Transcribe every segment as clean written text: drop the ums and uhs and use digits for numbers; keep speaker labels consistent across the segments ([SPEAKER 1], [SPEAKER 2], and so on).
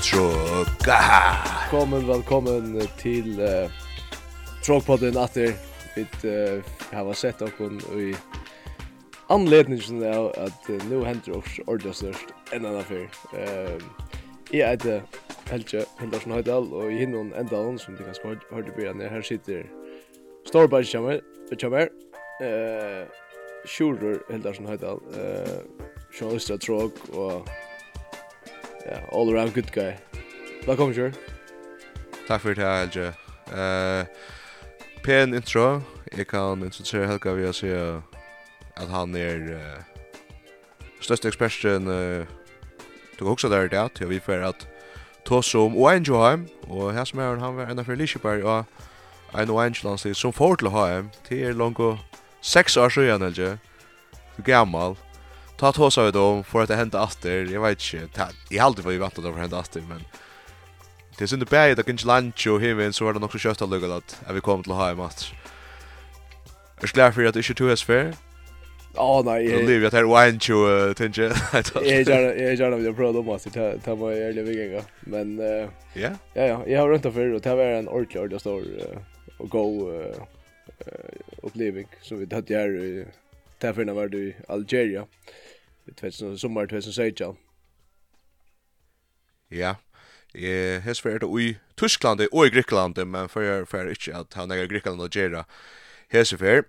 [SPEAKER 1] Trog.
[SPEAKER 2] Velkommen till Trogpodden atter. Vi har sett okon i anledningen av att nu händer oss ordentligt störst en annan för. Jag heter Helge Henderson Høydal och i hinnon ändan som det kanske hörde början här sitter Storberg kommer. Sjurur Henderson Høydal. Journalist av Trog och all around good guy. Velkommen, Sjur.
[SPEAKER 1] Tack för det här, Helge. Pen intro. Jag kan introducera Helge via att säga att han är största experten tog också där det att vi för att ta som Oenjoheim och här som han var en av Liseberg och en Oenjoland som får till HM till långt 6 år sedan, Helge. Gammal. Ta oss av dem för att det hända aster. Jag vet inte. Jag har alltid varit vant att det hända aster, men det är synd att bära, det kan inte lunch och himmen så var det också kött att lugga att vi kommer till att ha en match. Är du glad för att det inte är 2 fair?
[SPEAKER 2] Nej.
[SPEAKER 1] Jag lever att det är wine to tänka.
[SPEAKER 2] Jag gärna vill prova dem att ta mig ärliga vägar. Men ja, jag har runt för och det var en ordentlig stor och go upplevelse som vi hade här i Tafferna var du i Algeria. Sommar 2016.
[SPEAKER 1] Ja. Hes för det i Tyskland och i Grekland, men för inte att ha några Grekland och Algeria. Hes för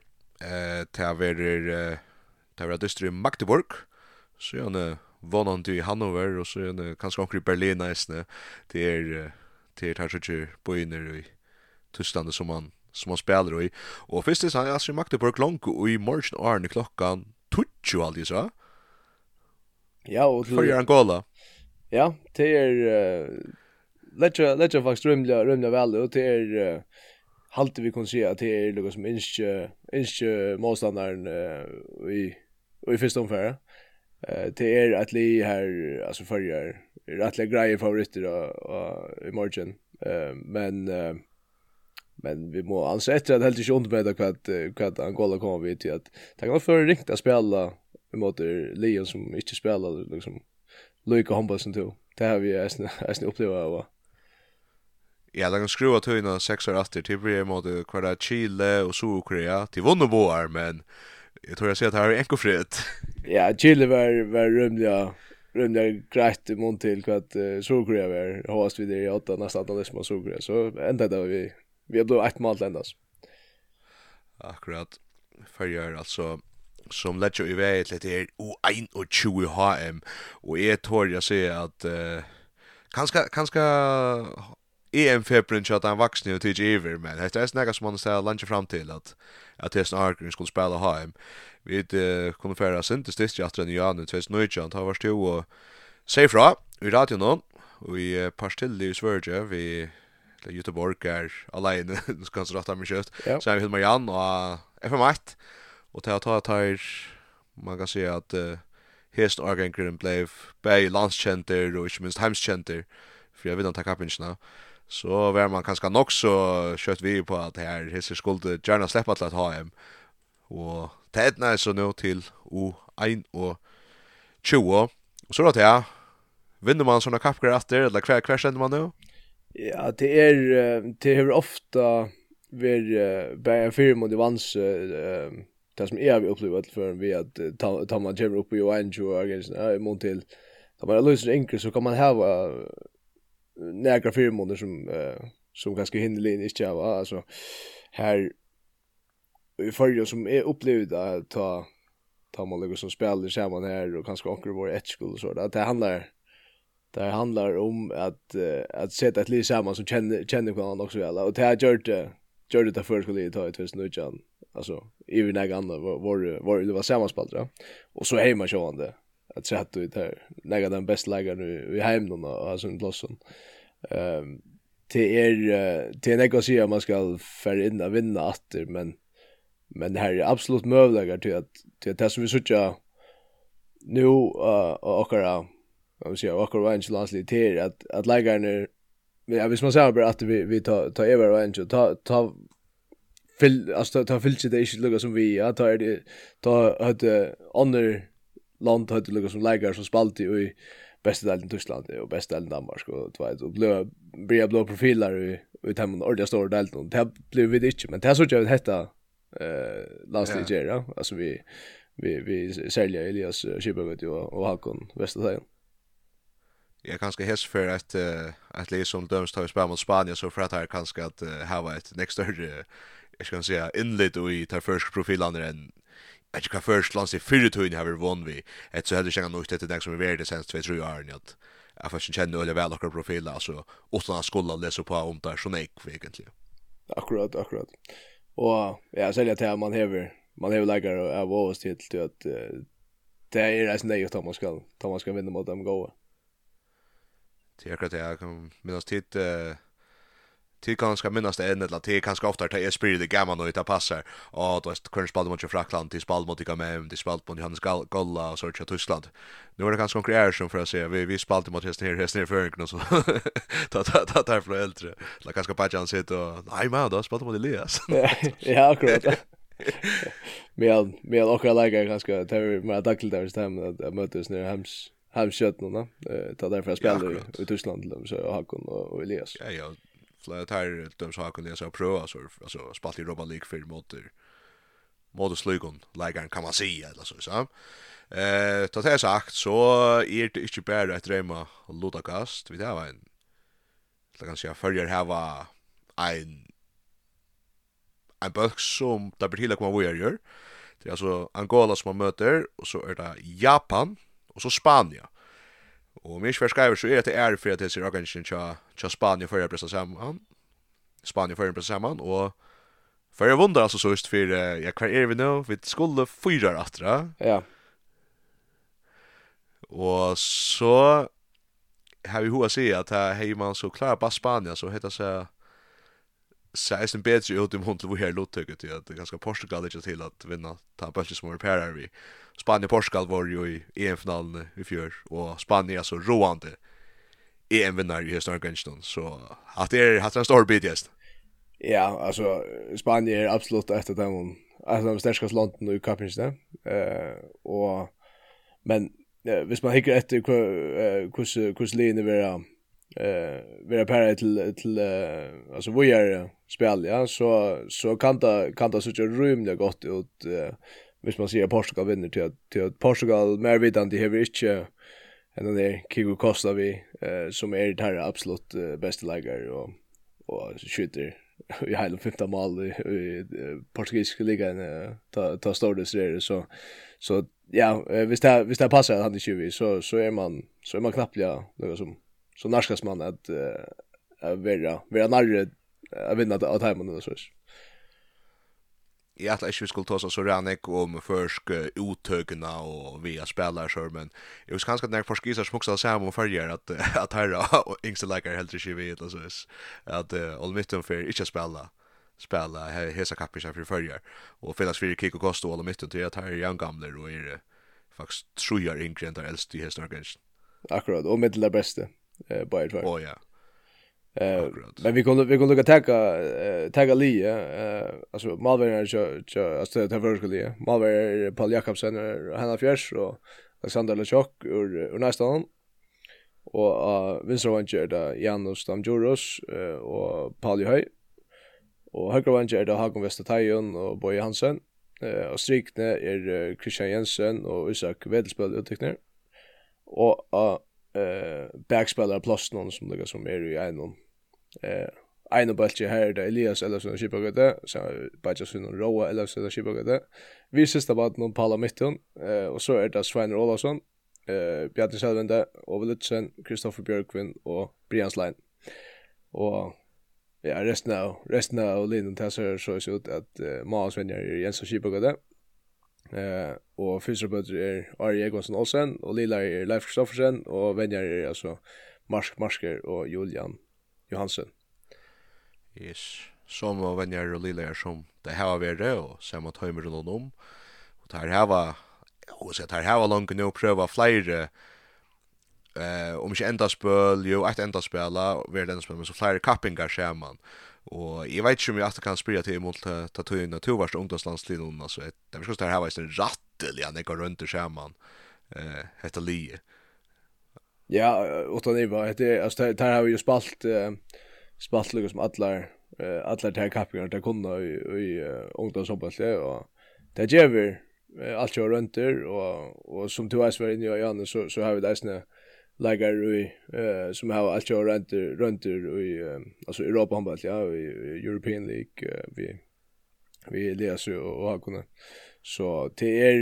[SPEAKER 1] det var dystr i Magdeburg. Så jag vann i Hannover och så jag kanske också i Berlin nästan. Det är kanske boiner i Tyskland som man spelar i. Och först är han alltså i Magdeburg långt och i morgon Arne klockan 20 alltid så.
[SPEAKER 2] Ja, och
[SPEAKER 1] för Angola.
[SPEAKER 2] Ja, det är lätt faktiskt rymliga väl och det är halt vi kan se att det är något som inte motståndaren i första omgången. Det är att li här alltså förr rättliga grejer favoriter i morgon. Men vi må ansett att helt inte ont med att Angola kommer vid till att det kan för riktigt att spela mot Leon som inte spelar liksom Luka Humbolsen till. Det har vi nästan upplevt av.
[SPEAKER 1] Ja, de kan skruva till 6 år efter till blir mot kvar Chile och Sydkorea till vunneboar, men jag tror jag ser att här är enkofritt.
[SPEAKER 2] Ja, Chile var rymliga grejt mot till att Sydkorea var host vid i 8 nästan det som Sydkorea. Så ända där vi har blivit 1 mål ändas.
[SPEAKER 1] Akkurat. För alltså som lägger i väg lite är 21 HM och jag tror jag säger att kanske EM-februari så att han vuxen och tidigt över, men det är snäga som man säger lunch fram till att det är snart skulle spela HM. Vi kunde föra sen till stist efter den januari 2019 har varit och säg fra i radion någon och i Pastilli i Sverige vi Göteborg är alene ska så rätta mig just så vi Hilmar Jan och FM1 och tar man kan säga att häst organkren blev bei landskänter och inte minst hemskänter för jag vet inte kapinchna så var man kanske nog så kött vi på att här häst skulle gärna släppa till att ha hem och tätna är så nu till O1 och 20 och så då ja vinner man såna kappgrejer efter eller kvar känner man nu.
[SPEAKER 2] Ja, det är ofta bär en firma mot vans det som är vi upplever för vi att ta man kommer upp i Orange och against mot till då man löser enkelt så kan man ha några firmor som ganska hinnerligen inte jag alltså här i förra som är upplevt att ta man något som spelar samman här och kanske också vår ett school så att det handlar om att sätta ett liv samman som känner varandra också väl och det har gjort det för skulle ta 2019 alltså i några andra var det var sammanspelare och så hemma sjönde att sätta ut här lägga den bästa lägaren i hemmen och alltså en plats det är negocia man ska för in och vinna åter men det här är absolut möjliga till att det som vi söker nu och jag vill säga och range landsliter att läggarna ja visst man säger bara att vi tar över range och ta ta fyllt det inte lukka som vi tar det hade andra land hade lukka som läggar som spalt i bästa delen i Tyskland och bästa delen i Danmark och vet och blå profiler i temmen ordentligt stora delen. Det blev vi inte, men det så jag hetta landslaget ja. Alltså vi säljer Elias Schippergård och Hakon Westerstein.
[SPEAKER 1] Jag kanske häst för att läsa som döms tar spel mot Spanien så för att här kanske att ha ett next större jag ska säga inlet och i tar först profilerna än jag tycker först landslag 4-2 har vi vunnit vi. Ett så hade jag nog inte det som vi värde sen 2-3 år att jag får känna eller väl och profiler alltså utan att skulle läsa på om där så nej egentligen.
[SPEAKER 2] Akkurat. Och ja, sälja till man har lägger av oss till att det är det som det är Thomas ska vinna mot dem gå.
[SPEAKER 1] Det är klart jag kan minnas tid kanske minnas det än eller tid kanske ofta det är spirit det gamla och det passar och då är det kurspel mot Frankland till spel mot Gamem till spel mot Hans Golla och så till Tyskland. Nu är det ganska konkurrens för att se vi spelade mot hästen för och så ta där för äldre. La kanske Pajan sitter och nej men då spelade mot Elias.
[SPEAKER 2] Ja, akkurat. Med och jag lägger ganska det med dackligt där stämmer att mötas ner Hemskött nu ta därför jag spelar i Tyskland till dem så Hakon och Elias.
[SPEAKER 1] Ja. Flera här de så Hakon Elias har provat så alltså spelat i Europa League för mot Slugon lägaren kan man säga eller så. Ta det sagt så är det inte bara ett drömma och Ludagast. Vi det var en det kan säga följer här var en bulk som där betyder att man vill göra. Det är alltså Angola som man möter och så är det Japan och så Spanien. Och minst för skriver så är det för att det ser organisationen till Spanien för att pressa samman. Spanien för att pressa samman och för jag wundrar alltså så just för jag kvar är vi nu vi skulle fyra attra.
[SPEAKER 2] Ja.
[SPEAKER 1] Och så har vi hur se att här man så klar på Spanien så heter så sägs en bättre ut mot vi här lottöket att det ganska Portugal inte till att vinna ta bulten som reparerar vi. Spanien Portugal var ju i EM-finalen i fjör och Spanien så roande EM-vinnare i historien så att det är en stor bit just.
[SPEAKER 2] Ja, alltså Spanien är absolut ett av de starkaste länderna i cupen och men hvis man hickar efter hur linjen vara para till alltså vad är spel ja så kan det så rymligt gott ut hvis man säger Portugal vinner till att Portugal mer vidande det har inte än där Kigo Costa vi som är det här absolut bästa lägare och skjuter i hela 15 mål i portugisiska ligan ta stora serier så ja visst det passar att han är 20 så är man knappt ja liksom så narskas man att vara närre att vinna av timern och så.
[SPEAKER 1] Jag att jag skulle ta så ranek om försk utögna och via spelare så men jag vill kanske när forskisar som också samma och följer att här och yngste läkare helt inte vet alltså att all mitten för inte spela hesa kappisar för följer och finnas för kick och kost och all mitten till att här är gamla och är det faktiskt tror jag yngre där äldst i historien.
[SPEAKER 2] Akkurat och med det bästa på ett
[SPEAKER 1] år. Ja.
[SPEAKER 2] Men vi kunde lukka tagga Lie alltså Malvern alltså det första Lie Malvern Paul Jakobsen Hanna Fjärs och Alexander Lechok ur nästan och Vincent Ranger där Janos Stamjuros och Paul Höj och högra Ranger där Hagon Westertajon och Boy Hansen och strikne är Christian Jensen och Isak Wedelsbøl uttekner och backspelare plus någon som ligger som är i en bultje här där Elias eller så Schippergård så bara så någon Roa eller så Schippergård vi sista var någon Paula Mitten och så är det Svein Olausson Bjarne Selvende och Lutsen Kristoffer Björkvin och Brian Slein och ja resten av linjen tar så ut att Mars vänner Jens Schippergård och fysioterapeut är Ari Egonsen Olsen och Lilla är Leif Kristoffersen och vänner är alltså Marsker och Julian Johansen.
[SPEAKER 1] Yes. Som och vänner och Lilla är som det här var det och samma timer runt om. Och det här var och så det här var långt nu pröva fler om inte ända spel ju ett enda spela världens spel men så fler kappingar skärman. Och jag vet inte om jag kan spela till mot tatuin och tvåvars ungdomslandsliden alltså det ska det här var en ratteliga när går runt och skärman heter Lie.
[SPEAKER 2] Ja, utan det var det alltså där har vi ju spalt liksom alla de här kappingarna där kunde i ungdomsfotboll och det ger vi allt jag rönter och som du är inne i Janne så har vi det såna lägger vi som har allt jag rönter i alltså Europa handboll ja i European League vi läser och har kunnat så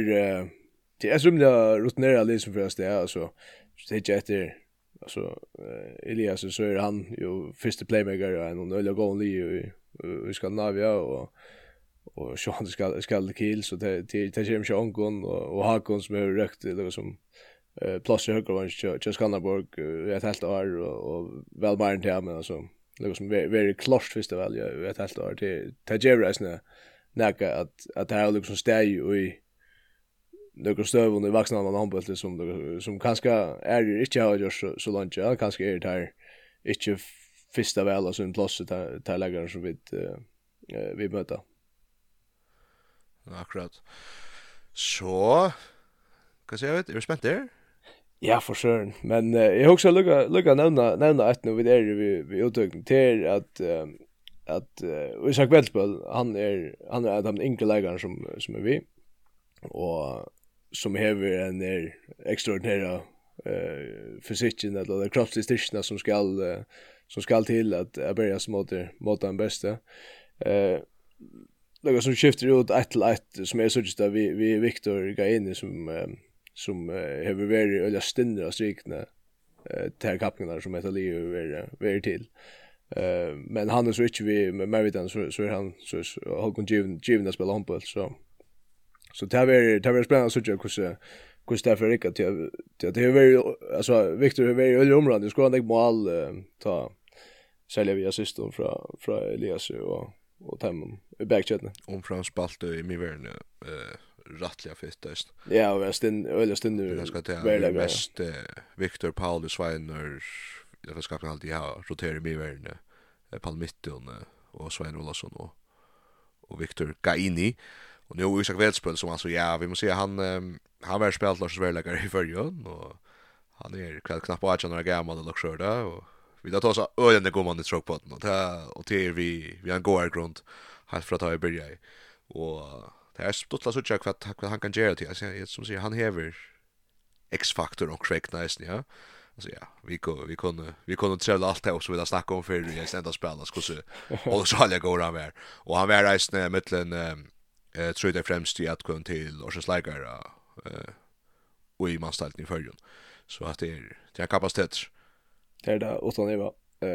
[SPEAKER 2] det är som det rutinerade liksom för oss det alltså det är efter alltså Elias så är han ju första playmaker och en öliga gång i Skandinavia och så han ska kill så det kommer ju Onkon och Hakon som har rökt det som plus högervåns just Skanderborg ett helt år och väl bara inte men alltså det som very close festival jag ett helt år till Jerry näka att det här liksom stay i några stövon i vuxna man handboll som kanske är inte har gjort så långt ja kanske är det här inte första väl alltså en plats till lägger som vi möter.
[SPEAKER 1] Akkurat. Så kan jag vet, är du spänd där?
[SPEAKER 2] Ja, för sure. Men jag också lukka nämna ett nu vid vi utökning till att Isak Weltbøl han är den enkla lägaren som är vi och som hever en extraordinära fysiken eller kroppsstyrkan som skall till att börja mot den bästa. Något som skiftar ut 1-1 som är så just där vi Victor Gaini som hever varit eller stinner av strikna till kappningarna som heter Leo är till. Men han är så inte vi med Mervidan så är han så har kon given att spela handboll så det var spännande så jag hur därför Rickard till det är väldigt alltså Victor är väldigt område det ska inte mål ta sälja via system från Elias och Timon i backchatten
[SPEAKER 1] Från spalt i Miverne rättliga fittast.
[SPEAKER 2] Ja, och öllsten nu.
[SPEAKER 1] Det ska ta mest Victor Paulus Sveiner jag ska alltid ha rotera Miverne Palmitton och Svein Olausson och Victor Gaini. Och nu Isak Weltbøl som alltså ja, vi måste säga han var spelat Lars Verlager i förrjön och han är knappt på att några gamla luxurda och vi då tar så öden går man i tråk på den och till vi har en god grund helt för att ha i börja och det är stottla så jag vad han kan göra till alltså som säger han häver X-faktor och quickness ja alltså ja vi kunde trälla allt det också vi har snackat om för i ända spela så och så alla går han där och han var resten mellan tror det främst i att kunna till Orsens lägare och i manstalten i förrjun så att det är kapacitet
[SPEAKER 2] det är det utan det var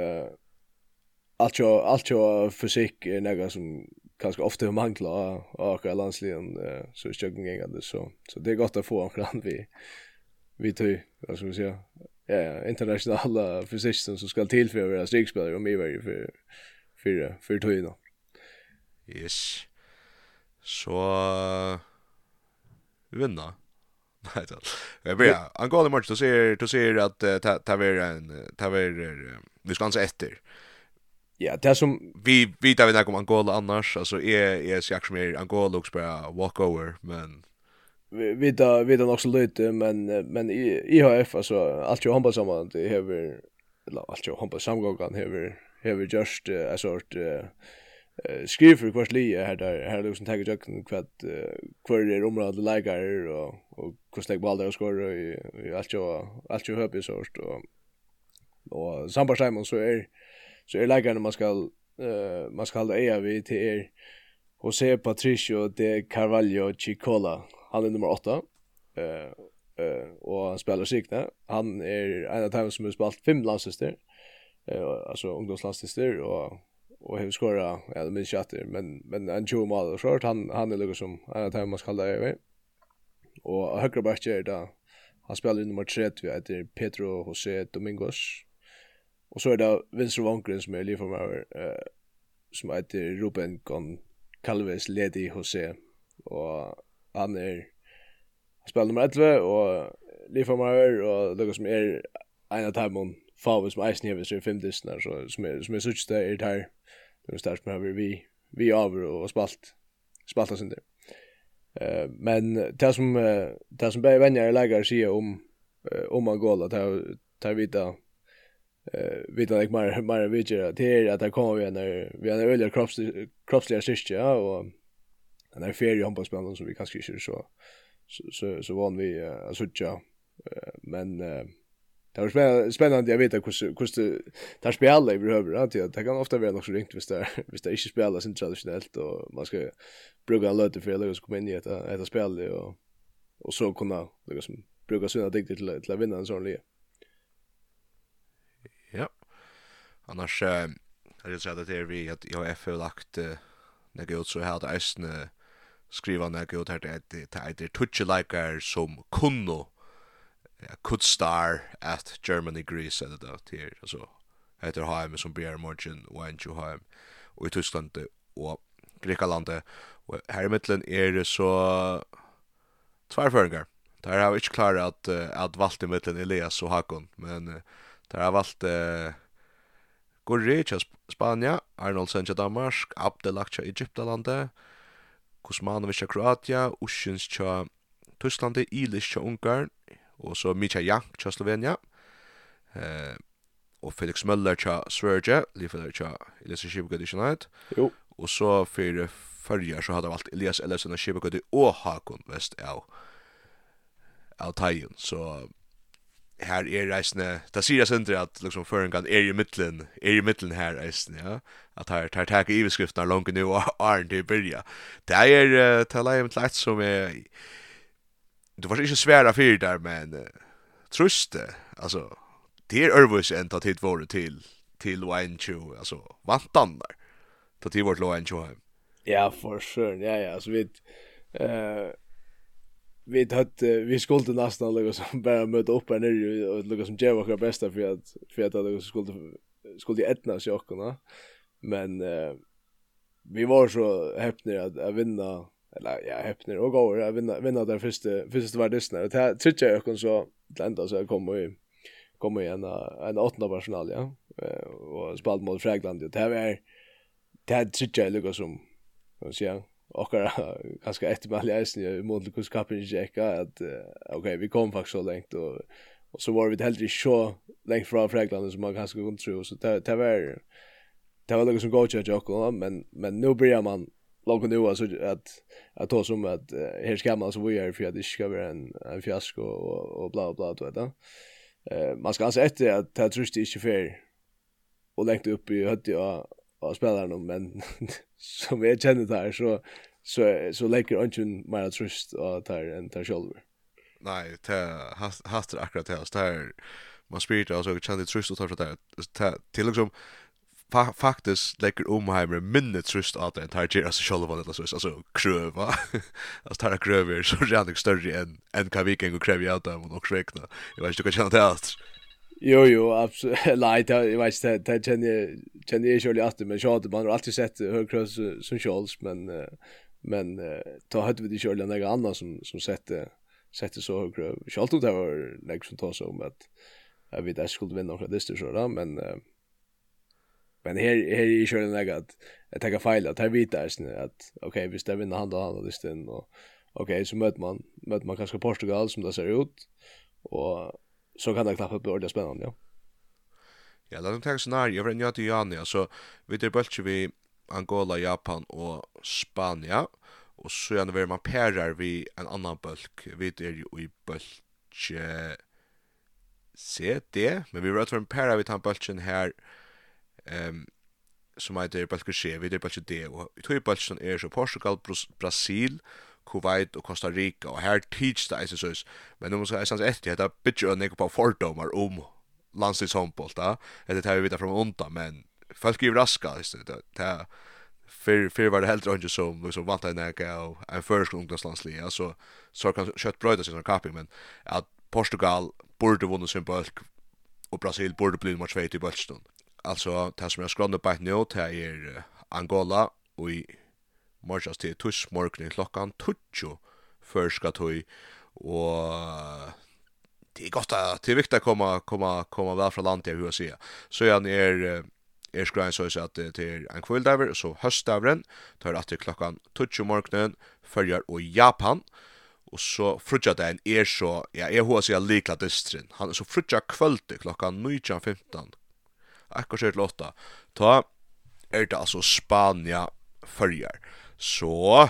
[SPEAKER 2] allt fysik är något som kanske ofta manglar och landslien så är jag ingående så det är gott att få en vi tog vad ska vi säga internationella fysiker som ska tillföra strikspelare och mer för tog
[SPEAKER 1] yes så vi vinner. Nej då. Jag börjar. Angola match då ser att ta vi ska anse efter.
[SPEAKER 2] Ja, det som
[SPEAKER 1] vi tar vi när kommer Angola annars alltså är jag som är Angola också bara walkover men
[SPEAKER 2] vi tar också lite men IHF alltså allt jag hoppas om det har allt jag hoppas samgången har just en sort skriv för kvart lie här liksom tagit jag kvar det området lägare och hur steg bollar och skor i allt jag hör sort och Samba Simon så är lägare man ska hålla EV till José Patricio de Carvalho Chicola han är nummer 8 och han spelar sikna han är en av dem som har spelat 5 landslagslister alltså ungdomslandslagslister och har skorat ja det minns chatter men en 20 mål och short han är liksom en av dem man ska hålla EV och högra back är där han spelar i nummer 3 heter Pedro José Domingos och så är det vänstra vankren som är livformare som heter Ruben Calves Ledi José och han spelar nummer 11 och livformare och det som är en av dem Favos som Eisen hever så 5 distnar så som är such det är här det startar med vi över och spalta sen där. Men det som bäj vänner lägger sig om Angola tar vita mer vidare till att det kommer vi en öliga kroppsliga styrka och den här ferie handbollsspelaren som vi kanske inte så van vi att söka men det var spännande jag vet hur det spelar i behöver att det kan ofta vara något så ringt hvis det inte spelar så traditionellt och man ska bruka en löte för att komma in i ett spel och så kunna liksom bruka sina dikter till att vinna en sån liga.
[SPEAKER 1] Ja. Annars har jag sagt att det är vi att jag har lagt när ut så här att ästne skriva när ut här det touch-likar som kunno could star at Germany Greece eller det till alltså heter Heim som Bayern München och Heim och i Tyskland och Grekland och här i mitten är det så tvärföringar. Där har vi inte klarat att valt i mitten Elias och Hakon men där har valt Gurric Spania, Arnold Senja Danmark, Abdelak Egyptalandet, Kuzmanovic Kroatia, Ushins cha Tyskland, Ilish cha Ungarn och så Micha Jank cha Slovenia. Och Felix Möller cha Sverige, Liefler cha Elias Shibgadi United.
[SPEAKER 2] Jo.
[SPEAKER 1] Och så för förjar så hade valt Elias Ellefsen och Shibgadi och Hakon West av Tajen så här är reisne det ser jag inte att liksom föringan är i mitten här reisne ja att här tar i beskrifterna långt nu och är det börja det är tala om lätt som är det var inte svära för där men truste alltså det är örvus än att det var till Wine alltså vantan där att det var Wine hem.
[SPEAKER 2] Ja for sure ja så vi skulle nästan liksom bara möta upp här nu och liksom ge våra bästa för att det skulle ettna sig också men vi var så häpna att vinna eller ja häpna och gå att vinna där första var det snart det tycker jag också så ända så kommer i en åttende personal ja och spalt mot Frägland det tycker jag liksom så och ganska eftermälja mot kuskapen checka att okej vi kom faktiskt så långt och så var vi helt så långt från Frägland som man kanske kunde tro så det var liksom gå till Jocko men nu börjar man långt nu alltså att ta som att här ska man så vi är för att det ska vara en fiasko och bla bla bla då man ska alltså efter att det tror inte fair och längt upp i hötte och spelarna men som jag känner där så lägger inte mer trust och tar en tar shoulder.
[SPEAKER 1] Nej, det hastar akkurat det här man spiritar och så känner trust och tar så där till liksom faktiskt lägger Heimer minnet trust att den tar sig själva eller så alltså kröva alltså tar kröver så redan större än kan vi kan kräva ut dem och räkna. Jag vet inte vad jag känner det allt.
[SPEAKER 2] Jo, absolut. Nej, jag vet inte, det känner jag själv att men så man har alltid sett högkrös som Charles men då hade vi det själv några andra som sätter så högkrös. Charles det var liksom tar så om att vi där skulle vinna några distor så där men här är själv några att ta fel att här vita att okej, vi ska vinna hand distorn och okej, så möter man kanske Portugal som det ser ut och så kan det klappa upp ordentligt spännande ja.
[SPEAKER 1] Ja, låt oss ta scenario över en ja till Jani alltså vi det bölcher vi Angola, Japan och Spania och så gärna vill man pärar vi en annan bulk vi är ju i bulk CD men vi rör för en pärar vi tar bulken här som heter bulk C vi det bulk D och två bulken är så Portugal, Brasil Kuwait och Costa Rica och här teach det så men nu måste jag säga att det är bitch och nego på fördomar landslagshåndboll då det tar vi vidare från onta men folk är raska det för var det helt runt som vant en och en första ungdomslandslag alltså så kan kött bröda sin kaping men att Portugal borde vinna sin bulk och Brasil borde bli nummer 2 i bulken alltså det som jag scrollar på nu det är Angola och i morgans till morgon klockan 20 förska tog och det är gott att det är viktigt att komma väl från landet hur jag säger så jag är skrein så att det är en kvälldaver så höstdavren tar att klockan 20 morgonen följer och Japan och så frutja den så jag hör sig likla distrin. Han så frutja kvällte klockan 19:15. Akkurat till 8. Ta det alltså Spania förjar. Så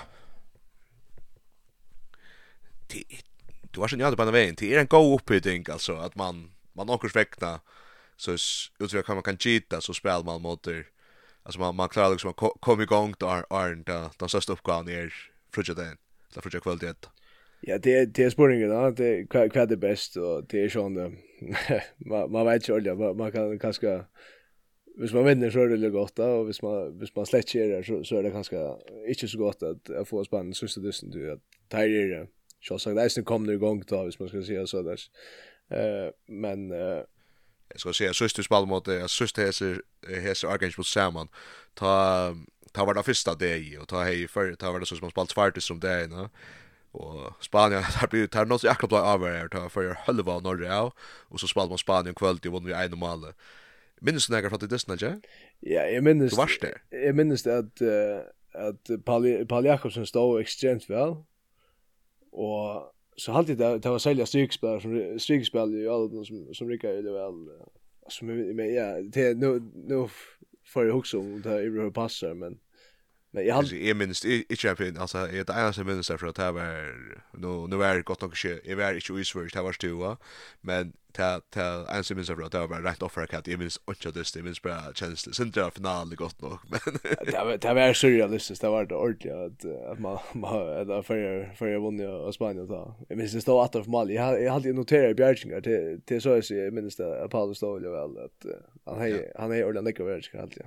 [SPEAKER 1] du har sen på den vägen till en go uppbygging alltså att man också väckna så utrör kan man kan cheata så spelar man mot alltså man klarar liksom att komma igång då den största uppgåvan frutja den. Så frutja kvalitet.
[SPEAKER 2] Ja, det är spåringen då, det vad det bäst och det är sån man vet ju aldrig man kan kanske hvis man vinner så är det gott och hvis man släcker så är det kanske inte så gott att få spann sista dysten du att ta det så sagt det är kommer igång då hvis man ska säga så där. Men
[SPEAKER 1] jag ska säga sista spel mot sista häs arrangemang på samman ta var det första det och ta hej för ta var det så som man spalt svartis som det är och Spanien har blivit något så jäkla bra över ta för halva norra och så spalt man Spanien kvällt och vann vi en mål. Minns du några från det Disney, ja?
[SPEAKER 2] Ja, jag minns.
[SPEAKER 1] Du varst där.
[SPEAKER 2] Jag minns att Paul Jakobsen stod extremt väl. Och så alltid det var sälja strykspel i alla som rycker det väl. Alltså men ja, det nu för jag också om det hur passar men jag
[SPEAKER 1] minns i champion alltså det ena som minns för att det var nu är det gott nog inte jag var inte usvärd det var stua men ta en som minns för att det var rätt offer att jag minns inte det minns bara känns sen det final gott nog men
[SPEAKER 2] det var surrealistiskt det var det ordentligt att man det för jag vann i Spanien då jag minns det stod att av mål jag hade noterat i Bjärgingar det så jag minns det Paul stod väl att han är ordentligt överraskad alltid.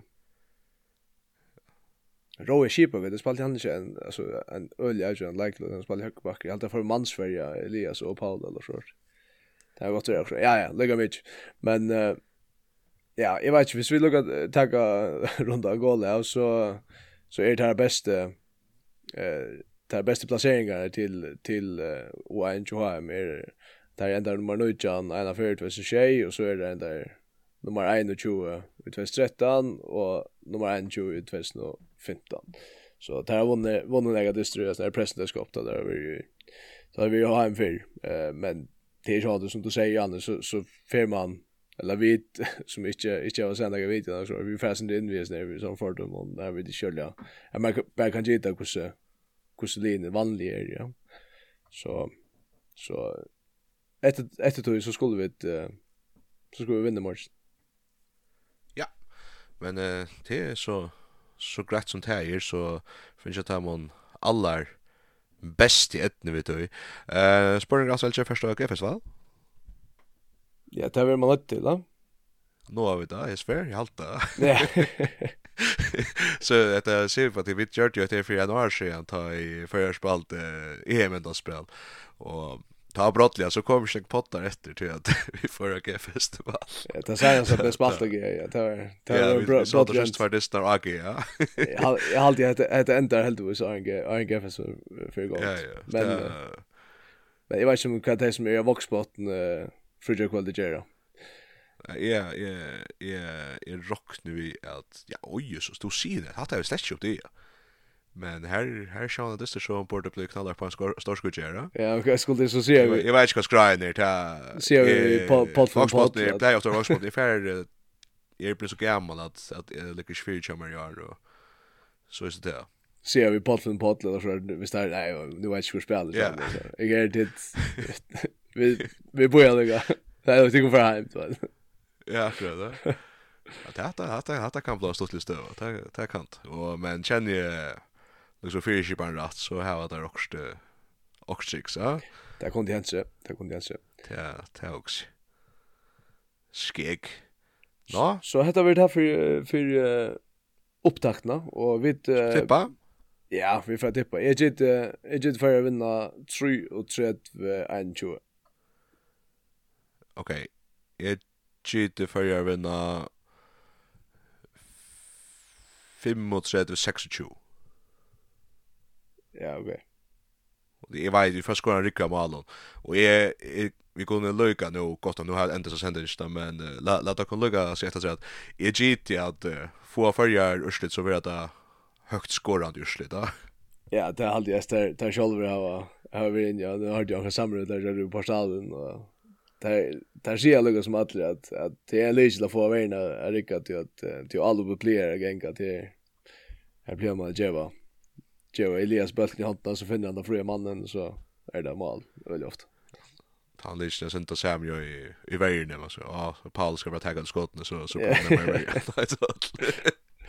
[SPEAKER 2] Roe Sheeper, det spalt han inte en ölja en like han spalt högback. Allt för mansfärja Elias och Paul eller så. Det har gått det också. Ja, lägga mig. Men ja, jag vet inte hvis vi lukar tagga runda goal så är det bästa placeringar till ONHM är där ändar nummer 9 ena för versus Shay och så är det ändar nummer 21 i 2013 och nummer 21 i 2015. Så där har vunnit några distrikt när presidentskap där vi har en för men det är ju alltså som du säger Janne så för man eller vi som inte har sända videon så vi fastnar in vi som för dem och där vi det skölja. Jag bara kan ge det hur linjen vanlig är ja. Så efter så skulle vi vinna matchen.
[SPEAKER 1] Men det är så grätt som det är så finns jag ta man allar bäst i etne vet du. Spåren alltså inte första GFS va?
[SPEAKER 2] Ja, det var man lätt till då.
[SPEAKER 1] Nu har vi det, är svär, jag halta.
[SPEAKER 2] Ja.
[SPEAKER 1] Så det ser vi på att vi gör det för en år sedan ta i förspalt EM-spel och ta brottliga så kommer sig pottar efter till att vi får G-festival.
[SPEAKER 2] Ja, det säger så det spaltar ja. Det var
[SPEAKER 1] brottliga för det står AG ja.
[SPEAKER 2] Jag har alltid att ändra helt och så en G-festival för gång. Men jag vet inte om det är som är voxbotten Fredrik Valdegera.
[SPEAKER 1] Ja, är rock nu i att ja oj så stor sida. Hade jag släckt upp det. Men här Sean det så borde bli knallar på en storskudgera.
[SPEAKER 2] Ja, jag skulle så se vi.
[SPEAKER 1] Jag vet inte vad skräin där ta.
[SPEAKER 2] Ser vi på
[SPEAKER 1] det play efter Rockspot det är är blir så gammal att lyckas för chamber och så är det.
[SPEAKER 2] Ser vi på eller så vi står nej nu vet jag hur spelar det så. Jag är det vi börjar lägga. Det är det för hem så.
[SPEAKER 1] Ja, tror det. Att det kan bli stort lite det kan. Och men känner jag liksom för bara rätt så har det också så.
[SPEAKER 2] Det kunde jag inte.
[SPEAKER 1] Det också. Skeg. Ja,
[SPEAKER 2] så heter vi det här för upptakna och vi
[SPEAKER 1] tippa.
[SPEAKER 2] Ja, vi får tippa. Jag gitt för att vinna 3-3-1-20.
[SPEAKER 1] Okej. Jag gitt för att vinna 35-26.
[SPEAKER 2] Ja, okej.
[SPEAKER 1] Det var ju först går en rycka mål och vi kunde lycka nu gott nu har inte så sändigt men låt oss kunna lycka så att är GT att få förjar urslut så blir det högt skorande urslut då.
[SPEAKER 2] Ja, det hade jag där själv ha har vi in ja, nu har jag samråd där i portalen och där ser jag som att det är lite att få värna är riktigt att alla blir gänga till här blir man Jeva Elias Bölken i handen så finner han den fria mannen så är det mål väldigt ofta.
[SPEAKER 1] Han lyssnar sen inte Sam ju i världen va så ja Paul ska bara ta den skotten så kommer det.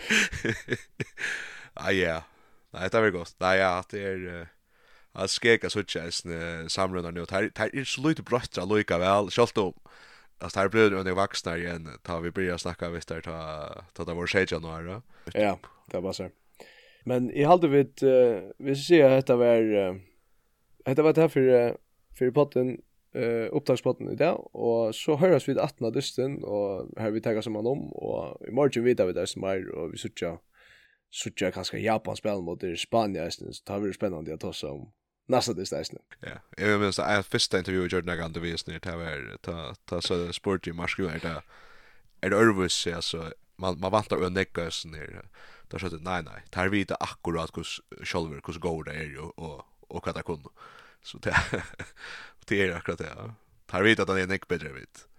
[SPEAKER 1] Ah ja. Nej, det var gott. Nej, ja, det är att skeka så tjänst samrundar nu. Det är så lite bröttra lika väl. Självt då alltså här blir det vuxna igen. Tar vi börja snacka visst där ta det var shade januari.
[SPEAKER 2] Ja, det var så. Men I hade vi ser att det var det här för potten upptagspotten idag och så hörs vi 18 augusti och här vi tar samman om och I morgon vidare vi där som är och vi sucha kanske Japan spel mot Spanien så tar vi det spännande att ta om nästa distansen.
[SPEAKER 1] Ja, jag minns att första intervju Jordan Gant vis ner ta så sporty maskulin är det örvus alltså man vantar att necka så ner. Då så att nej tar vi det akkurat hur går det är ju och vad det kunde. Så det är akkurat det. Tar vi att den är neck bättre vet.